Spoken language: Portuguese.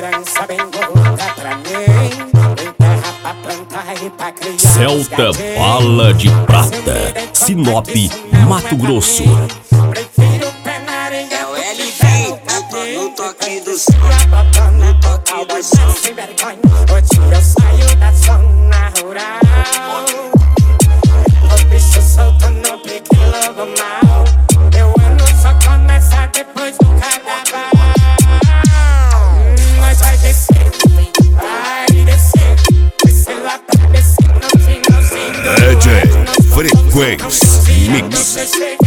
herança bem gorda pra mim. Tem terra pra plantar e pra criar. Celta Bala de Prata, Sinop, Mato Grosso. Prefiro pé na areia. É o LV, no toque do som, no toque do som. Sem vergonha, hoje eu saio da zona rural. O bicho solto no pique logo mal. Meu ano só começa depois do carnaval. Mas vai descer, descer lá pra descer no finalzinho. DJ Frequência Mix.